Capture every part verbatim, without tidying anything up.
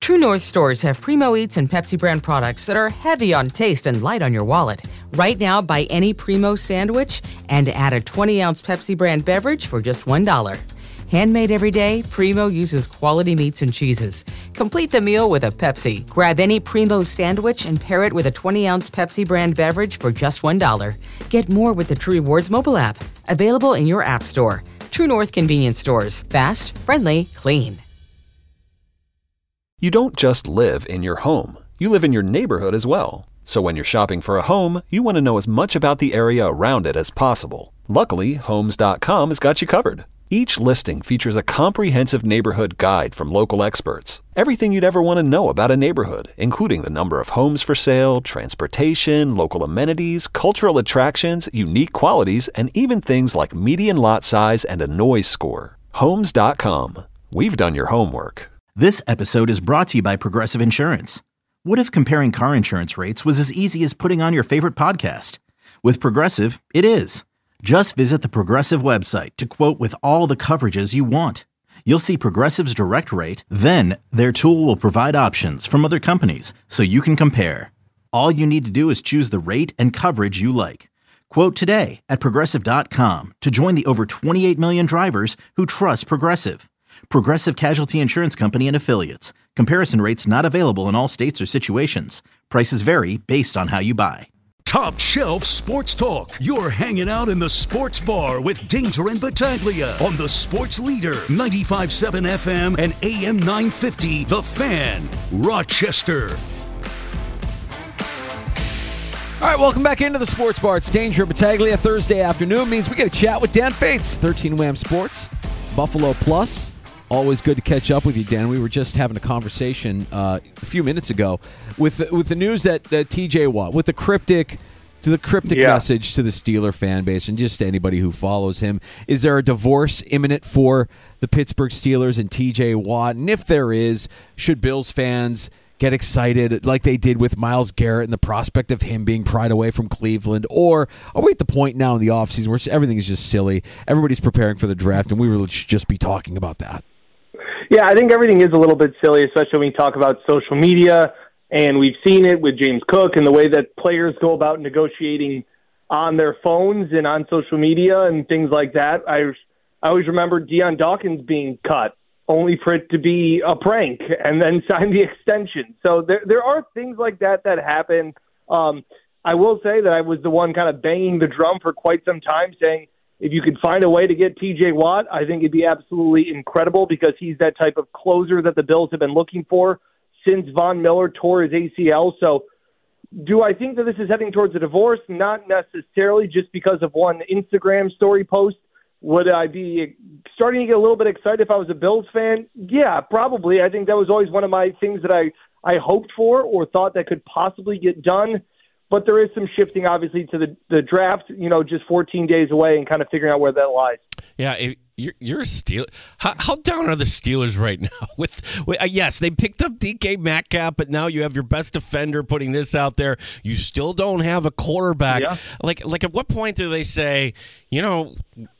True North stores have Primo Eats and Pepsi brand products that are heavy on taste and light on your wallet. Right now, buy any Primo sandwich and add a twenty-ounce Pepsi brand beverage for just one dollar. Handmade every day, Primo uses quality meats and cheeses. Complete the meal with a Pepsi. Grab any Primo sandwich and pair it with a twenty-ounce Pepsi brand beverage for just one dollar. Get more with the True Rewards mobile app. Available in your app store. True North Convenience Stores. Fast, friendly, clean. You don't just live in your home. You live in your neighborhood as well. So when you're shopping for a home, you want to know as much about the area around it as possible. Luckily, Homes dot com has got you covered. Each listing features a comprehensive neighborhood guide from local experts. Everything you'd ever want to know about a neighborhood, including the number of homes for sale, transportation, local amenities, cultural attractions, unique qualities, and even things like median lot size and a noise score. Homes dot com. We've done your homework. This episode is brought to you by Progressive Insurance. What if comparing car insurance rates was as easy as putting on your favorite podcast? With Progressive, it is. Just visit the Progressive website to quote with all the coverages you want. You'll see Progressive's direct rate, then their tool will provide options from other companies so you can compare. All you need to do is choose the rate and coverage you like. Quote today at Progressive dot com to join the over twenty-eight million drivers who trust Progressive. Progressive Casualty Insurance Company and Affiliates. Comparison rates not available in all states or situations. Prices vary based on how you buy. Top Shelf Sports Talk. You're hanging out in the sports bar with Danger and Battaglia on the Sports Leader, ninety-five point seven F M and A M nine fifty, The Fan, Rochester. All right, welcome back into the Sports Bar. It's Danger and Battaglia. Thursday afternoon means we get a chat with Dan Fates, thirteen Wham Sports, Buffalo Plus. Always good to catch up with you, Dan. We were just having a conversation uh, a few minutes ago with with the news that, that T J Watt, with the cryptic to the cryptic yeah. message to the Steeler fan base and just to anybody who follows him. Is there a divorce imminent for the Pittsburgh Steelers and T J Watt? And if there is, should Bills fans get excited like they did with Myles Garrett and the prospect of him being pried away from Cleveland? Or are we at the point now in the offseason where everything is just silly? Everybody's preparing for the draft, and we really should just be talking about that. Yeah, I think everything is a little bit silly, especially when you talk about social media, and we've seen it with James Cook and the way that players go about negotiating on their phones and on social media and things like that. I, I always remember Deion Dawkins being cut, only for it to be a prank, and then sign the extension. So there there are things like that that happen. Um, I will say that I was the one kind of banging the drum for quite some time, saying, if you could find a way to get T J Watt, I think it'd be absolutely incredible because he's that type of closer that the Bills have been looking for since Von Miller tore his A C L. So do I think that this is heading towards a divorce? Not necessarily, just because of one Instagram story post. Would I be starting to get a little bit excited if I was a Bills fan? Yeah, probably. I think that was always one of my things that I, I hoped for or thought that could possibly get done. But there is some shifting, obviously, to the, the draft, you know, just fourteen days away and kind of figuring out where that lies. Yeah, if you're, you're a Steeler. How, how down are the Steelers right now? With, with uh, yes, they picked up D K Metcalf, but now you have your best defender putting this out there. You still don't have a quarterback. Yeah. Like, like at what point do they say, you know,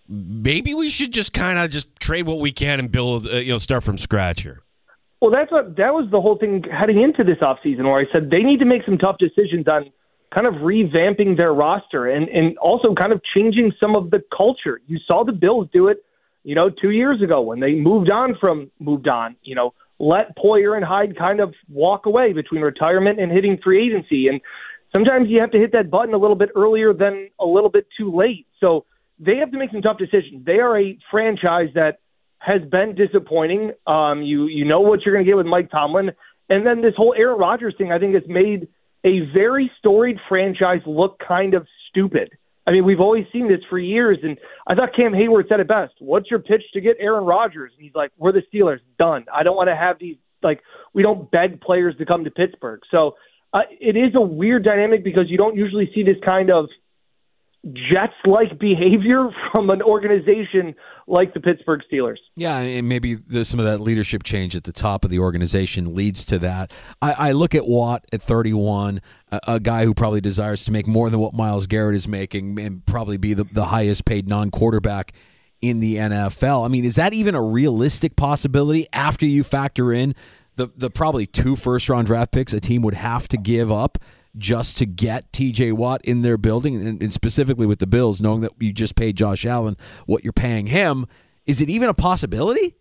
maybe we should just kind of just trade what we can and build, uh, you know, start from scratch here? Well, that's what that was the whole thing heading into this offseason, where I said they need to make some tough decisions on kind of revamping their roster and, and also kind of changing some of the culture. You saw the Bills do it, you know, two years ago when they moved on from moved on, you know, let Poyer and Hyde kind of walk away between retirement and hitting free agency. And sometimes you have to hit that button a little bit earlier than a little bit too late. So they have to make some tough decisions. They are a franchise that has been disappointing. Um, you, you know what you're going to get with Mike Tomlin. And then this whole Aaron Rodgers thing, I think, has made a very storied franchise look kind of stupid. I mean, we've always seen this for years, and I thought Cam Hayward said it best. What's your pitch to get Aaron Rodgers? And he's like, we're the Steelers. Done. I don't want to have these, like, we don't beg players to come to Pittsburgh. So uh, it is a weird dynamic because you don't usually see this kind of Jets-like behavior from an organization like the Pittsburgh Steelers. Yeah, and maybe there's some of that leadership change at the top of the organization leads to that. I, I look at Watt at thirty-one, a, a guy who probably desires to make more than what Myles Garrett is making and probably be the, the highest paid non-quarterback in the N F L. I mean, is that even a realistic possibility after you factor in the the probably two first round draft picks a team would have to give up just to get T J Watt in their building, and, and specifically with the Bills, knowing that you just paid Josh Allen what you're paying him, is it even a possibility?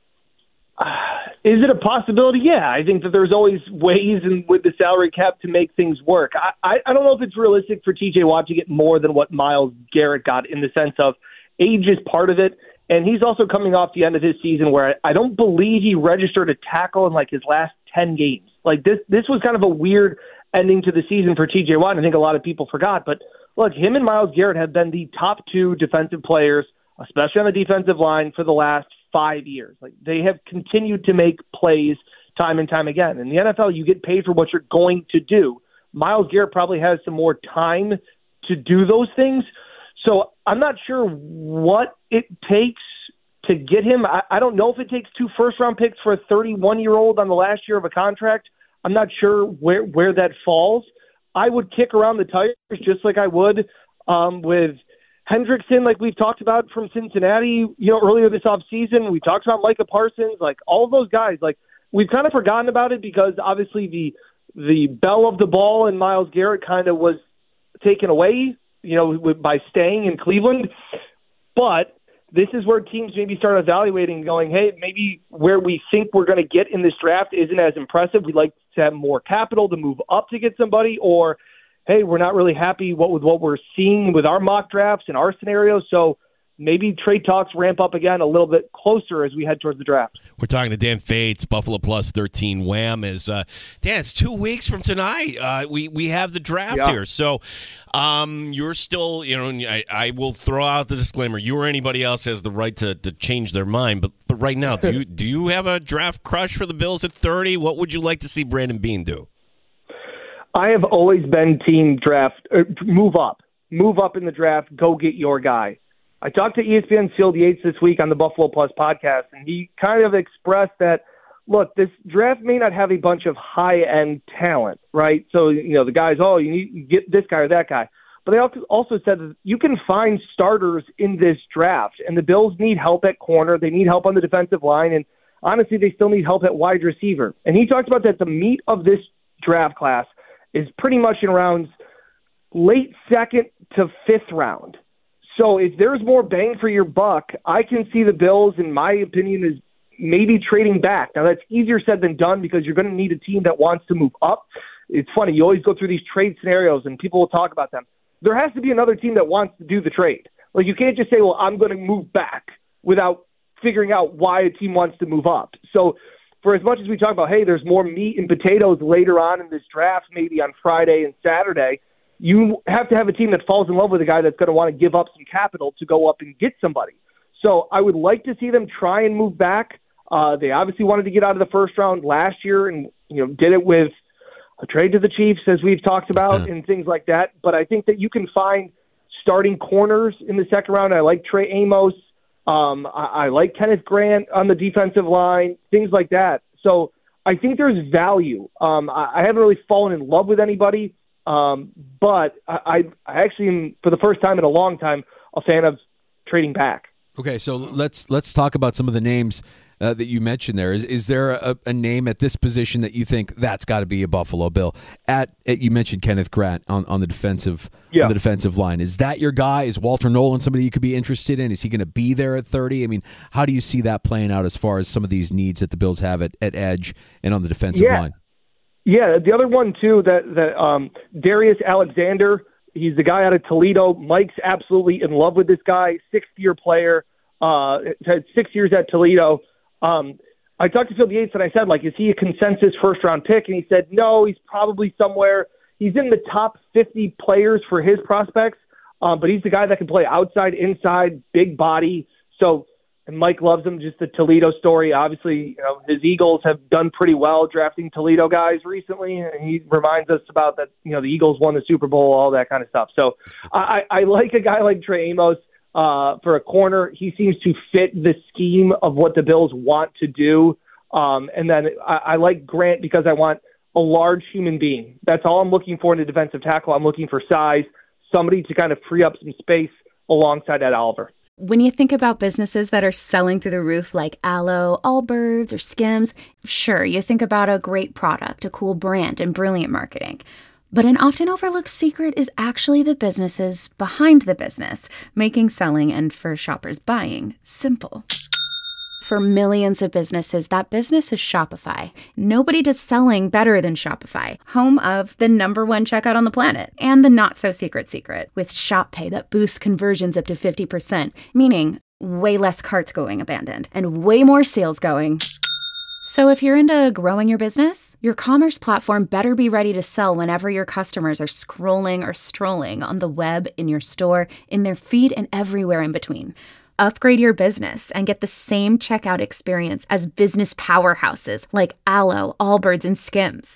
Uh, is it a possibility? Yeah, I think that there's always ways in, with the salary cap to make things work. I, I, I don't know if it's realistic for T J Watt to get more than what Myles Garrett got, in the sense of age is part of it, and he's also coming off the end of his season where I, I don't believe he registered a tackle in like his last ten games. Like this, this was kind of a weird ending to the season for T J Watt. I think a lot of people forgot, but look, him and Myles Garrett have been the top two defensive players, especially on the defensive line, for the last five years. Like they have continued to make plays time and time again. In the N F L, you get paid for what you're going to do. Myles Garrett probably has some more time to do those things. So I'm not sure what it takes to get him. I, I don't know if it takes two first-round picks for a thirty-one-year-old on the last year of a contract. I'm not sure where, where that falls. I would kick around the tires just like I would um, with Hendrickson, like we've talked about from Cincinnati, you know, earlier this offseason. We talked about Micah Parsons, like all of those guys. Like we've kind of forgotten about it because obviously the the bell of the ball in Myles Garrett kind of was taken away, you know, by staying in Cleveland. But this is where teams maybe start evaluating, going, hey, maybe where we think we're going to get in this draft isn't as impressive. We'd like to have more capital to move up to get somebody, or, hey, we're not really happy what, with what we're seeing with our mock drafts and our scenarios. So maybe trade talks ramp up again a little bit closer as we head towards the draft. We're talking to Dan Fates, Buffalo Plus thirteen Wham. Is uh, Dan, it's two weeks from tonight. Uh, we, we have the draft yeah. here. So um, you're still, you know, I, I will throw out the disclaimer. You or anybody else has the right to, to change their mind. But but right now, do you, do you have a draft crush for the Bills at thirty? What would you like to see Brandon Beane do? I have always been team draft, er, move up. Move up in the draft. Go get your guy. I talked to E S P N's Field Yates this week on the Buffalo Plus podcast, and he kind of expressed that, look, this draft may not have a bunch of high-end talent, right? So, you know, the guys, oh, you need to get this guy or that guy. But they also said that you can find starters in this draft, and the Bills need help at corner. They need help on the defensive line, and honestly, they still need help at wide receiver. And he talked about that the meat of this draft class is pretty much in rounds late second to fifth round. So if there's more bang for your buck, I can see the Bills, in my opinion, is maybe trading back. Now, that's easier said than done because you're going to need a team that wants to move up. It's funny. You always go through these trade scenarios, and people will talk about them. There has to be another team that wants to do the trade. Like, you can't just say, well, I'm going to move back without figuring out why a team wants to move up. So for as much as we talk about, hey, there's more meat and potatoes later on in this draft, maybe on Friday and Saturday, you have to have a team that falls in love with a guy that's going to want to give up some capital to go up and get somebody. So I would like to see them try and move back. Uh, they obviously wanted to get out of the first round last year and, you know, did it with a trade to the Chiefs, as we've talked about, yeah. and things like that. But I think that you can find starting corners in the second round. I like Trey Amos. Um, I, I like Kenneth Grant on the defensive line, things like that. So I think there's value. Um, I, I haven't really fallen in love with anybody. Um, but I, I actually am, for the first time in a long time, a fan of trading back. Okay, so let's let's talk about some of the names uh, that you mentioned there. Is is there a, a name at this position that you think that's got to be a Buffalo Bill? At, at you mentioned Kenneth Grant on, on the defensive yeah. on the defensive line. Is that your guy? Is Walter Nolan somebody you could be interested in? Is he going to be there at thirty? I mean, how do you see that playing out as far as some of these needs that the Bills have at, at edge and on the defensive yeah. line? Yeah, the other one, too, that, that um, Darius Alexander, he's the guy out of Toledo. Mike's absolutely in love with this guy, sixth-year player, uh, had six years at Toledo. Um, I talked to Phil Yates, and I said, like, is he a consensus first-round pick? And he said, no, he's probably somewhere. He's in the top fifty players for his prospects, um, but he's the guy that can play outside, inside, big body. So and Mike loves him, just the Toledo story. Obviously, you know, his Eagles have done pretty well drafting Toledo guys recently, and he reminds us about that, you know, the Eagles won the Super Bowl, all that kind of stuff. So I, I like a guy like Trey Amos uh, for a corner. He seems to fit the scheme of what the Bills want to do. Um, and then I, I like Grant because I want a large human being. That's all I'm looking for in a defensive tackle. I'm looking for size, somebody to kind of free up some space alongside Ed Oliver. When you think about businesses that are selling through the roof like Aloe, Allbirds, or Skims, sure, you think about a great product, a cool brand, and brilliant marketing. But an often overlooked secret is actually the businesses behind the business, making selling and, for shoppers, buying simple. For millions of businesses, that business is Shopify. Nobody does selling better than Shopify, home of the number one checkout on the planet and the not-so-secret secret with Shop Pay that boosts conversions up to fifty percent, meaning way less carts going abandoned and way more sales going. So if you're into growing your business, your commerce platform better be ready to sell whenever your customers are scrolling or strolling on the web, in your store, in their feed, and everywhere in between. Upgrade your business and get the same checkout experience as business powerhouses like Aloe, Allbirds, and Skims.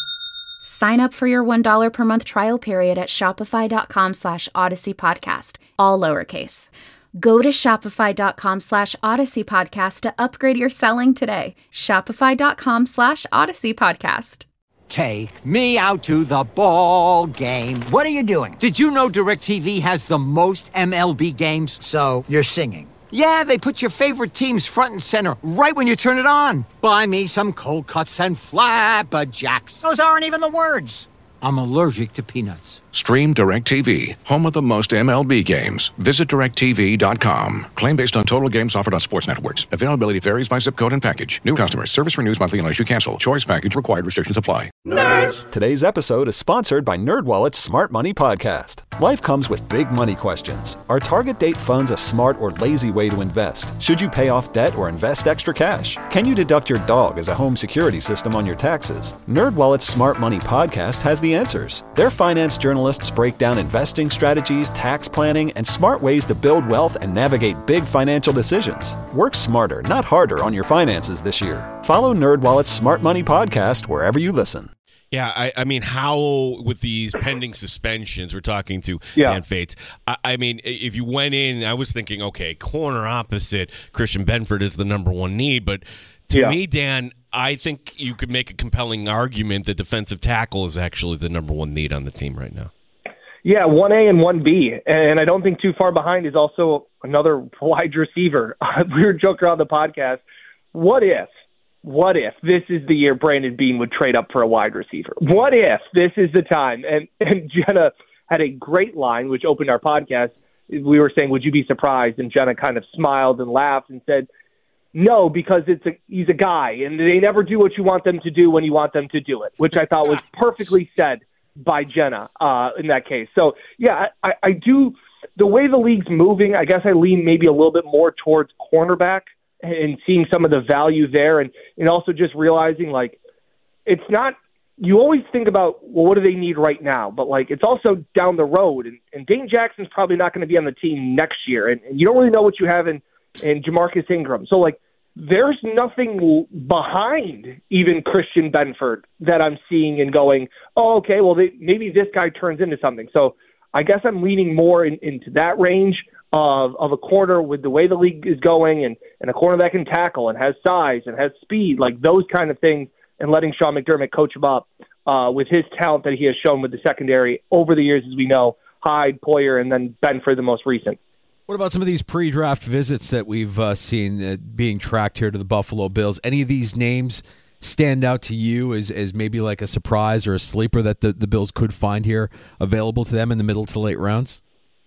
Sign up for your one dollar per month trial period at shopify.com slash Odyssey Podcast, all lowercase. Go to shopify.com slash Odyssey Podcast to upgrade your selling today. Shopify.com slash Odyssey Podcast. Take me out to the ball game. What are you doing? Did you know DirecTV has the most M L B games? So, you're singing? Yeah, they put your favorite teams front and center right when you turn it on. Buy me some cold cuts and flapjacks. Those aren't even the words. I'm allergic to peanuts. Stream DirecTV, home of the most M L B games. Visit direct T V dot com. Claim based on total games offered on sports networks. Availability varies by zip code and package. New customers. Service renews monthly unless you cancel. Choice package required. Restrictions apply. Nerds! Today's episode is sponsored by NerdWallet's Smart Money Podcast. Life comes with big money questions. Are target date funds a smart or lazy way to invest? Should you pay off debt or invest extra cash? Can you deduct your dog as a home security system on your taxes? NerdWallet's Smart Money Podcast has the answers. Their finance journalists break down investing strategies, tax planning, and smart ways to build wealth and navigate big financial decisions. Work smarter, not harder on your finances this year. Follow NerdWallet's Smart Money Podcast wherever you listen. Yeah, I, I mean, how with these pending suspensions, we're talking to yeah. Dan Fates. I, I mean, if you went in, I was thinking, okay, corner opposite, Christian Benford is the number one need. But to yeah. me, Dan, I think you could make a compelling argument that defensive tackle is actually the number one need on the team right now. Yeah, one A and one B. And I don't think too far behind is also another wide receiver. We were joking around the podcast. What if? What if this is the year Brandon Beane would trade up for a wide receiver? What if this is the time? And and Jenna had a great line, which opened our podcast. We were saying, would you be surprised? And Jenna kind of smiled and laughed and said, no, because it's a, he's a guy, and they never do what you want them to do when you want them to do it, which I thought was perfectly said by Jenna uh, in that case. So, yeah, I, I do – the way the league's moving, I guess I lean maybe a little bit more towards cornerback and seeing some of the value there, and, and also just realizing, like, it's not – you always think about, well, what do they need right now? But, like, it's also down the road, and, and Dane Jackson's probably not going to be on the team next year, and, and you don't really know what you have in, in Jamarcus Ingram. So, like, there's nothing behind even Christian Benford that I'm seeing and going, oh, okay, well, they, maybe this guy turns into something. So I guess I'm leaning more in, into that range of, of a corner with the way the league is going, and, and a corner that can tackle and has size and has speed, like those kind of things, and letting Sean McDermott coach him up uh, with his talent that he has shown with the secondary over the years, as we know, Hyde, Poyer, and then Benford the most recent. What about some of these pre-draft visits that we've uh, seen uh, being tracked here to the Buffalo Bills? Any of these names stand out to you as, as maybe like a surprise or a sleeper that the, the Bills could find here available to them in the middle to late rounds?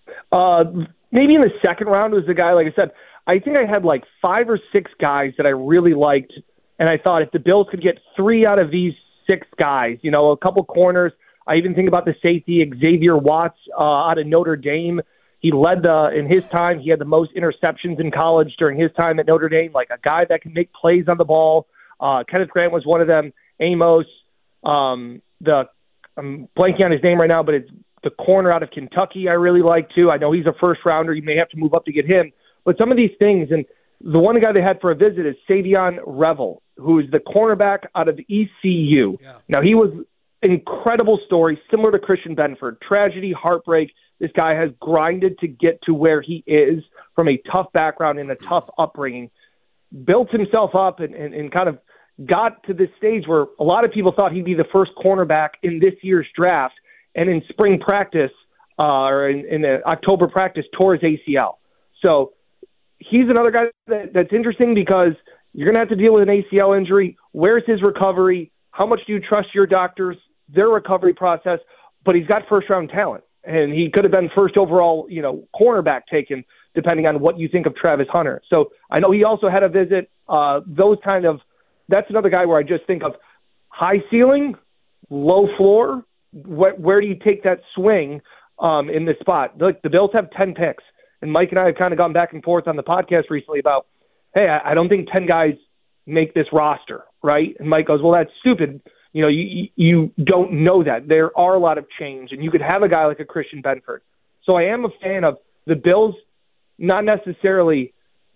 Uh, maybe in the second round was the guy, like I said, I think I had like five or six guys that I really liked, and I thought if the Bills could get three out of these six guys, you know, a couple corners, I even think about the safety, Xavier Watts uh, out of Notre Dame. He led the, in his time, he had the most interceptions in college during his time at Notre Dame, like a guy that can make plays on the ball. Uh, Kenneth Grant was one of them. Amos, um, the I'm blanking on his name right now, but it's the corner out of Kentucky I really like too. I know he's a first rounder. You may have to move up to get him. But some of these things, and the one guy they had for a visit is Savion Revel, who is the cornerback out of E C U. Yeah. Now, he was incredible story, similar to Christian Benford. Tragedy, heartbreak. This guy has grinded to get to where he is from a tough background and a tough upbringing, built himself up and, and, and kind of got to this stage where a lot of people thought he'd be the first cornerback in this year's draft, and in spring practice uh, or in, in the October practice tore his A C L. So he's another guy that, that's interesting because you're going to have to deal with an A C L injury. Where's his recovery? How much do you trust your doctors, their recovery process? But he's got first-round talent, and he could have been first overall, you know, cornerback taken, depending on what you think of Travis Hunter. So I know he also had a visit. Uh, those kind of – that's another guy where I just think of high ceiling, low floor. Where, where do you take that swing um, in this spot? Look, the Bills have ten picks, and Mike and I have kind of gone back and forth on the podcast recently about, hey, I, I don't think ten guys make this roster, right? And Mike goes, well, that's stupid. You know, you you don't know that. There are a lot of change, and you could have a guy like a Christian Benford. So I am a fan of the Bills not necessarily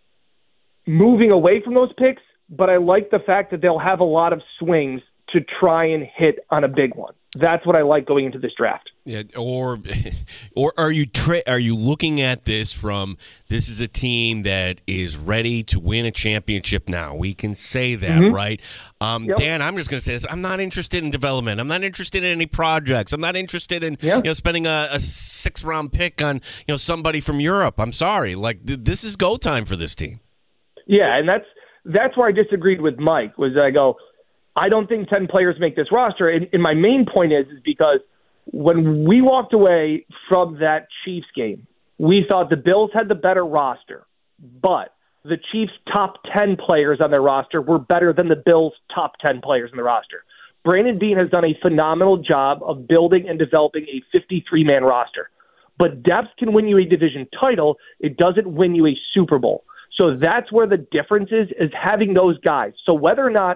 moving away from those picks, but I like the fact that they'll have a lot of swings to try and hit on a big one. That's what I like going into this draft. Yeah, or or are you tra- are you looking at this from this is a team that is ready to win a championship now? We can say that, Mm-hmm. right? Um, Yep. Dan, I'm just going to say this. I'm not interested in development. I'm not interested in any projects. I'm not interested in Yeah. you know spending a, a six round pick on you know somebody from Europe. I'm sorry. Like th- this is go time for this team. Yeah, and that's that's where I disagreed with Mike. Was I go, I don't think ten players make this roster, and, and my main point is is because when we walked away from that Chiefs game, we thought the Bills had the better roster, but the Chiefs' top ten players on their roster were better than the Bills' top ten players on the roster. Brandon Beane has done a phenomenal job of building and developing a fifty-three man roster. But depth can win you a division title. It doesn't win you a Super Bowl. So that's where the difference is, is having those guys. So whether or not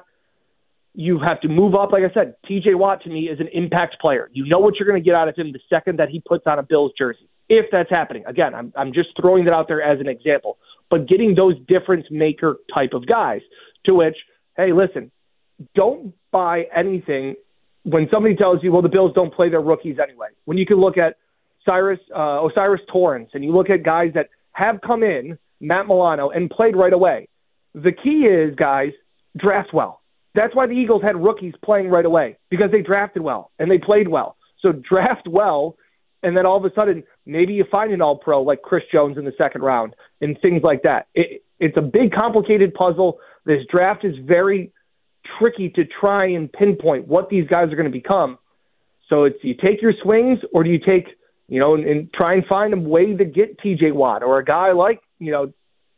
you have to move up, like I said, T J Watt to me is an impact player. You know what you're going to get out of him the second that he puts on a Bills jersey, if that's happening. Again, I'm I'm just throwing that out there as an example. But getting those difference maker type of guys to which, hey, listen, don't buy anything when somebody tells you, well, the Bills don't play their rookies anyway. When you can look at Cyrus uh, Osiris Torrance and you look at guys that have come in, Matt Milano, and played right away. The key is, guys, draft well. That's why the Eagles had rookies playing right away, because they drafted well and they played well. So draft well, and then all of a sudden maybe you find an all-pro like Chris Jones in the second round and things like that. It, it's a big, complicated puzzle. This draft is very tricky to try and pinpoint what these guys are going to become. So it's you take your swings, or do you take, you know, and, and try and find a way to get T J Watt or a guy like, you know,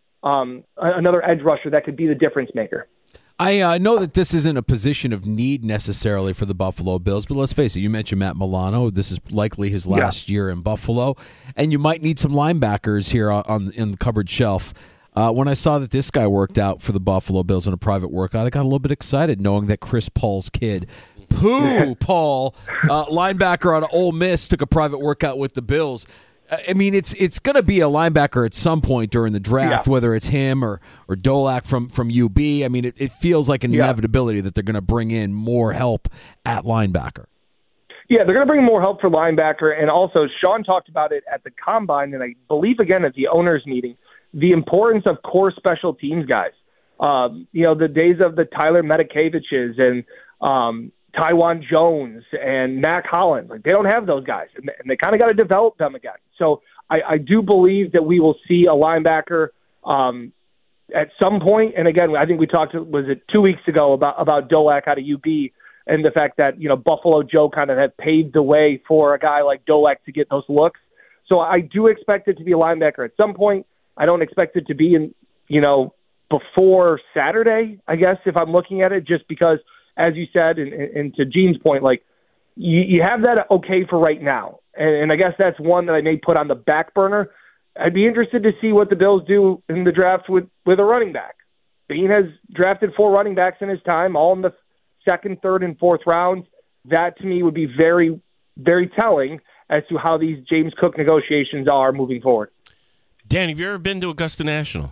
um, another edge rusher that could be the difference maker. I uh, know that this isn't a position of need necessarily for the Buffalo Bills, but let's face it, you mentioned Matt Milano. This is likely his last yeah. year in Buffalo, and you might need some linebackers here on, on in the cupboard shelf. Uh, when I saw that this guy worked out for the Buffalo Bills in a private workout, I got a little bit excited knowing that Chris Paul's kid, Pooh Paul, uh, linebacker out of Ole Miss, took a private workout with the Bills. I mean, it's it's going to be a linebacker at some point during the draft, yeah. whether it's him or or Dolak from, from U B. I mean, it, it feels like an yeah. inevitability that they're going to bring in more help at linebacker. Yeah, they're going to bring more help for linebacker, and also Sean talked about it at the Combine, and I believe, again, at the owners' meeting, the importance of core special teams guys. Um, you know, the days of the Tyler Medikaviches and um, Tywan Jones and Mac Hollins, like they don't have those guys, and, and they kind of got to develop them again. So I, I do believe that we will see a linebacker um, at some point. And again, I think we talked, was it two weeks ago, about, about Dolak out of U B and the fact that, you know, Buffalo Joe kind of had paved the way for a guy like Dolak to get those looks. So I do expect it to be a linebacker at some point. I don't expect it to be in, you know, before Saturday, I guess, if I'm looking at it, just because, as you said, and, and to Gene's point, like you, you have that okay for right now. And, and I guess that's one that I may put on the back burner. I'd be interested to see what the Bills do in the draft with, with a running back. Beane has drafted four running backs in his time, all in the second, third, and fourth rounds. That, to me, would be very, very telling as to how these James Cook negotiations are moving forward. Dan, have you ever been to Augusta National?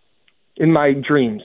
In my dreams.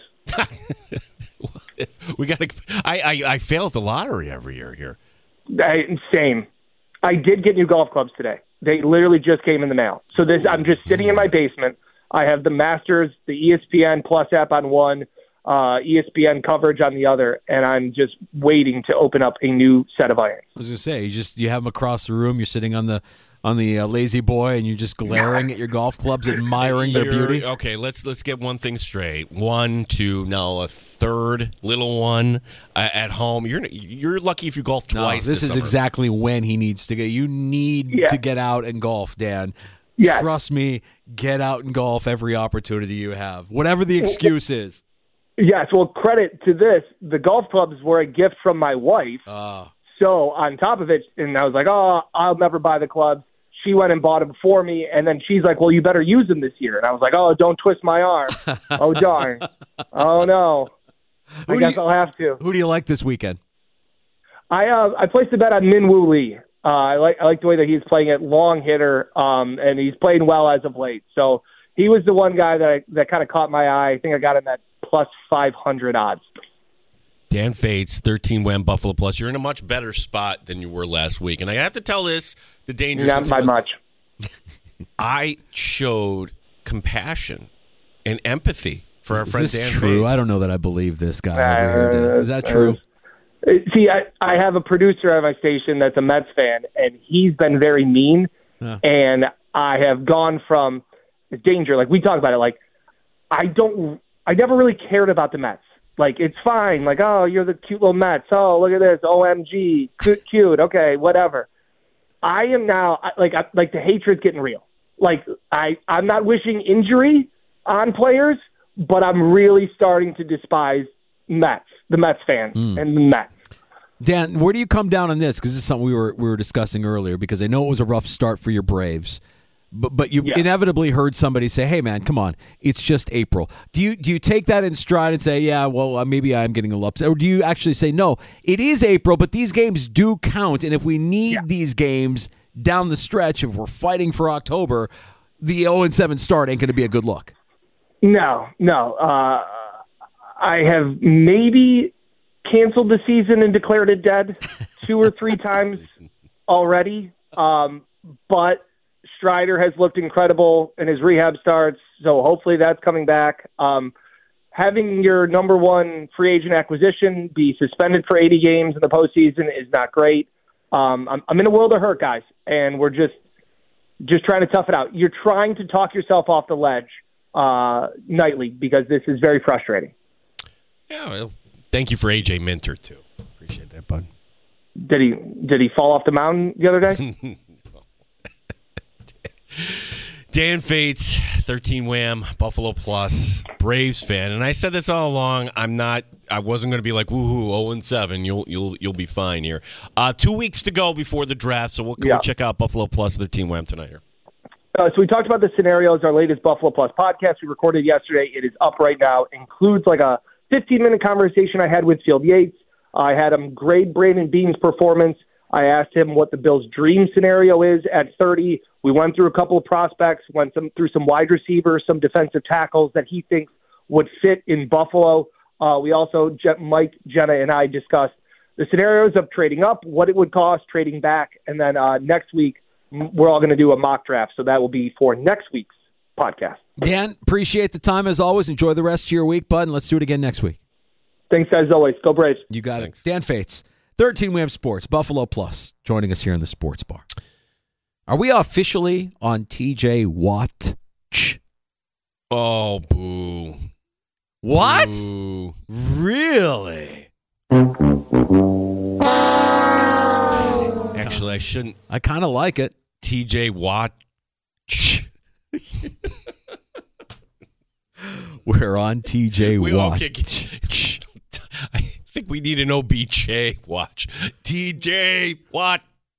we got. I, I I fail at the lottery every year here. I, same. I did get new golf clubs today. They literally just came in the mail. So this, I'm just sitting in my basement. I have the Masters, the E S P N Plus app on one, uh, E S P N coverage on the other, and I'm just waiting to open up a new set of irons. I was gonna say, you just you have them across the room. You're sitting on the on the uh, lazy boy, and you're just glaring at your golf clubs, admiring their You're- beauty? Okay, let's let's get one thing straight. One, two, now a third little one uh, at home. You're you're lucky if you golf No, twice. this is summer. exactly when he needs to get. You need Yeah. to get out and golf, Dan. Yeah. Trust me, get out and golf every opportunity you have, whatever the excuse is. Yes, well, credit to this. The golf clubs were a gift from my wife. Uh, So on top of it, and I was like, oh, I'll never buy the clubs. She went and bought them for me, and then she's like, well, you better use them this year. And I was like, oh, don't twist my arm. Oh, darn. Oh, no. I Who do guess you- I'll have to. who do you like this weekend? I uh, I placed a bet on Min Woo Lee. Uh, I like I like the way that he's playing it, long hitter, um, and he's playing well as of late. So he was the one guy that I, that kind of caught my eye. I think I got him at plus five hundred odds. Dan Fates, thirteen Wham Buffalo Plus. You're in a much better spot than you were last week. And I have to tell this, the danger. Not by much. I showed compassion and empathy for our Is friend this Dan true? Fates. I don't know that I believe this guy over here, Dan. Is that Uh, true? Uh, See, I, I have a producer at my station that's a Mets fan, and he's been very mean. Yeah. And I have gone from it's danger. Like we talk about it. Like I don't. I never really cared about the Mets. Like it's fine. Like oh, you're the cute little Mets. Oh, look at this. O M G, cute, cute. Okay, whatever. I am now I- like I, like the hatred's getting real. Like I I'm not wishing injury on players, but I'm really starting to despise Mets, the Mets fans, Mm. and the Mets. Dan, where do you come down on this? Because this is something we were we were discussing earlier. Because I know it was a rough start for your Braves, but but you Yeah. inevitably heard somebody say, "Hey, man, come on, it's just April." Do you do you take that in stride and say, "Yeah, well, uh, maybe I'm getting a little upset," or do you actually say, "No, it is April, but these games do count, and if we need Yeah. these games down the stretch, if we're fighting for October, the oh and seven start ain't going to be a good look." No, no. Uh, I have maybe canceled the season and declared it dead two or three times already. Um, but Strider has looked incredible in his rehab starts, so hopefully that's coming back. Um, having your number one free agent acquisition be suspended for eighty games in the postseason is not great. Um, I'm, I'm in a world of hurt, guys, and we're just just trying to tough it out. You're trying to talk yourself off the ledge uh, nightly because this is very frustrating. Yeah, well, thank you for A J Minter, too. Appreciate that, bud. Did he did he fall off the mountain the other day? Dan Fates, thirteen Wham, Buffalo Plus, Braves fan, and I said this all along. I'm not. I wasn't going to be like woohoo, oh and seven. You'll you'll you'll be fine here. Uh, two weeks to go before the draft, so we'll, Yeah. we'll check out Buffalo Plus, thirteen Wham tonight here. Uh, so we talked about the scenarios, our latest Buffalo Plus podcast we recorded yesterday. It is up right now. Includes like a fifteen-minute conversation I had with Field Yates. I had him grade Brandon Beane's performance. I asked him what the Bills' dream scenario is at thirty. We went through a couple of prospects, went some, through some wide receivers, some defensive tackles that he thinks would fit in Buffalo. Uh, we also, Je- Mike, Jenna, and I discussed the scenarios of trading up, what it would cost, trading back, and then uh, next week we're all going to do a mock draft. So that will be for next week's podcast. Dan, appreciate the time as always. Enjoy the rest of your week, bud, and let's do it again next week. Thanks, as always. Go Braves. You got it. Dan Fates, thirteen Wham Sports, Buffalo Plus, joining us here in the Sports Bar. Are we officially on T J Watt? Oh, boo. What? Boo. Really? Actually, I shouldn't. I kind of like it. T J Watt. We're on T J We Watt. okay, get- I think we need an O B J watch. T J Watt.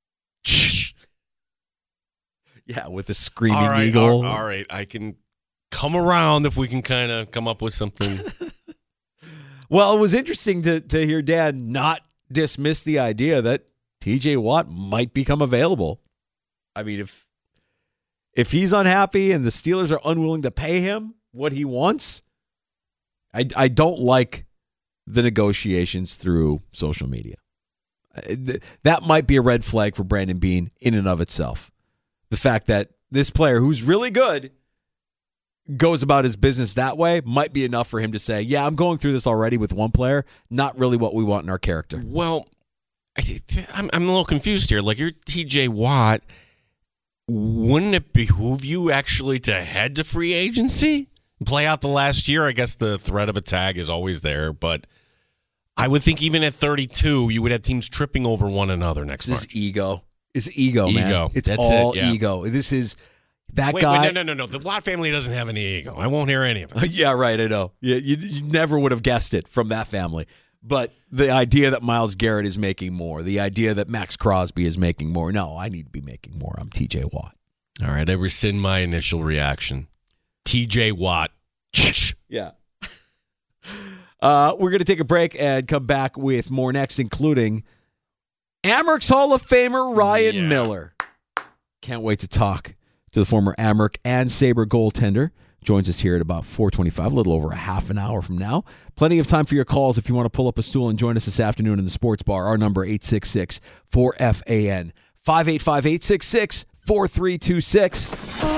Yeah, with the screaming All right, eagle. all- all right, I can come around if we can kind of come up with something. Well, it was interesting to, to hear Dan not dismiss the idea that T J Watt might become available. I mean, if if he's unhappy and the Steelers are unwilling to pay him what he wants, I, I don't like the negotiations through social media. Uh, th- That might be a red flag for Brandon Beane in and of itself. The fact that this player who's really good goes about his business that way might be enough for him to say, yeah, I'm going through this already with one player, not really what we want in our character. Well, I, I'm, I'm a little confused here. Like, you're T J Watt. wouldn't it behoove you actually to head to free agency? Play out the last year? I guess the threat of a tag is always there, but I would think even at thirty-two, you would have teams tripping over one another next This March. is ego. It's ego, man. Ego. It's That's all it, yeah. ego. This is that wait, guy. Wait, no, no, no, no. The Watt family doesn't have any ego. I won't hear any of it. Yeah, right. I know. Yeah, you, you never would have guessed it from that family. But the idea that Myles Garrett is making more, the idea that Max Crosby is making more. No, I need to be making more. I'm T J Watt. All right, I rescind my initial reaction. T J Watt. Yeah. Uh, we're going to take a break and come back with more next, including Amerks Hall of Famer Ryan Yeah. Miller. Can't wait to talk to the former Amerks and Sabre goaltender. Joins us here at about four twenty-five, a little over a half an hour from now. Plenty of time for your calls if you want to pull up a stool and join us this afternoon in the Sports Bar. Our number, eight six six, four F A N, five eight five, eight six six, four three two six.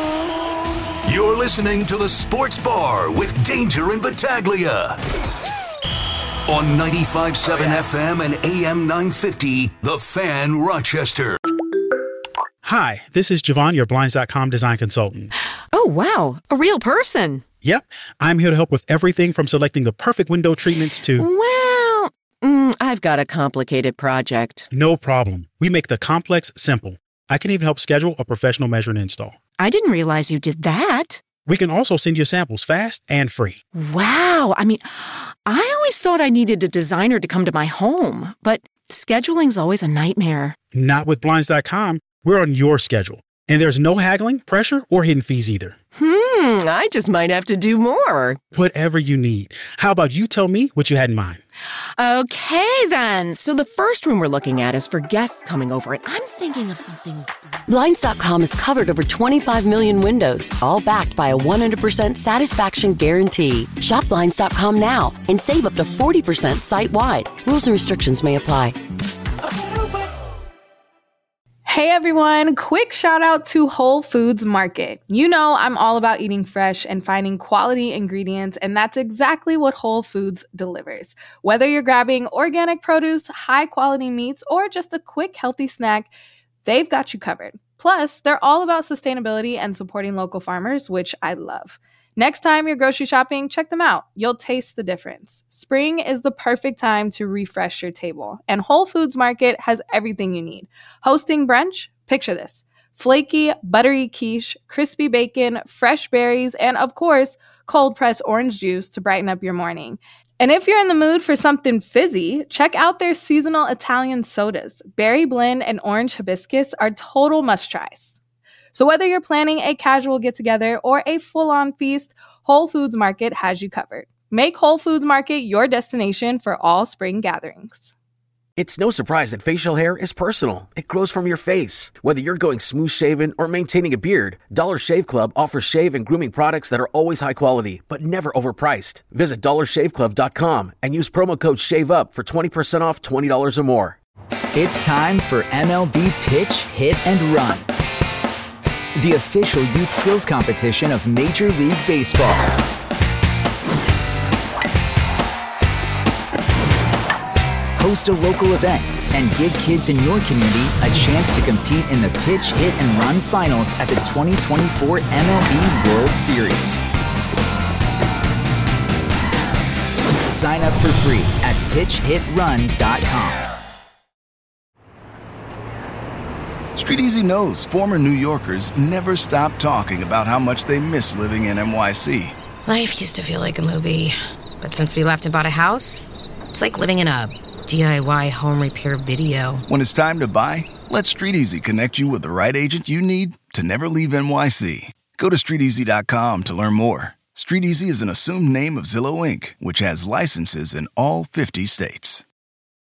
You're listening to the Sports Bar with Danger and Battaglia on ninety-five point seven F M and A M nine fifty, The Fan, Rochester. Hi, this is Javon, your Blinds dot com design consultant. Oh, wow. A real person. Yep. I'm here to help with everything from selecting the perfect window treatments to... Well, mm, I've got a complicated project. No problem. We make the complex simple. I can even help schedule a professional measure and install. I didn't realize you did that. We can also send you samples fast and free. Wow. I mean, I always thought I needed a designer to come to my home, but scheduling's always a nightmare. Not with Blinds dot com. We're on your schedule. And there's no haggling, pressure, or hidden fees either. Hmm, I just might have to do more. Whatever you need. How about you tell me what you had in mind? Okay, then. So the first room we're looking at is for guests coming over, and I'm thinking of something... Blinds dot com has covered over twenty-five million windows, all backed by a one hundred percent satisfaction guarantee. Shop Blinds dot com now and save up to forty percent site-wide. Rules and restrictions may apply. Hey everyone, quick shout out to Whole Foods Market. You know I'm all about eating fresh and finding quality ingredients, and that's exactly what Whole Foods delivers. Whether you're grabbing organic produce, high quality meats, or just a quick healthy snack, they've got you covered. Plus, they're all about sustainability and supporting local farmers, which I love. Next time you're grocery shopping, check them out. You'll taste the difference. Spring is the perfect time to refresh your table, and Whole Foods Market has everything you need. Hosting brunch? Picture this. Flaky, buttery quiche, crispy bacon, fresh berries, and of course, cold-pressed orange juice to brighten up your morning. And if you're in the mood for something fizzy, check out their seasonal Italian sodas. Berry blend and orange hibiscus are total must-tries. So whether you're planning a casual get-together or a full-on feast, Whole Foods Market has you covered. Make Whole Foods Market your destination for all spring gatherings. It's no surprise that facial hair is personal. It grows from your face. Whether you're going smooth-shaven or maintaining a beard, Dollar Shave Club offers shave and grooming products that are always high quality, but never overpriced. Visit dollar shave club dot com and use promo code SHAVEUP for twenty percent off twenty dollars or more. It's time for M L B Pitch, Hit, and Run, the official youth skills competition of Major League Baseball. Host a local event and give kids in your community a chance to compete in the Pitch, Hit, and Run finals at the twenty twenty-four M L B World Series. Sign up for free at pitch hit run dot com. Street Easy knows former New Yorkers never stop talking about how much they miss living in N Y C. Life used to feel like a movie, but since we left and bought a house, it's like living in a D I Y home repair video. When it's time to buy, let Street Easy connect you with the right agent you need to never leave N Y C. Go to street easy dot com to learn more. Street Easy is an assumed name of Zillow Incorporated, which has licenses in all fifty states.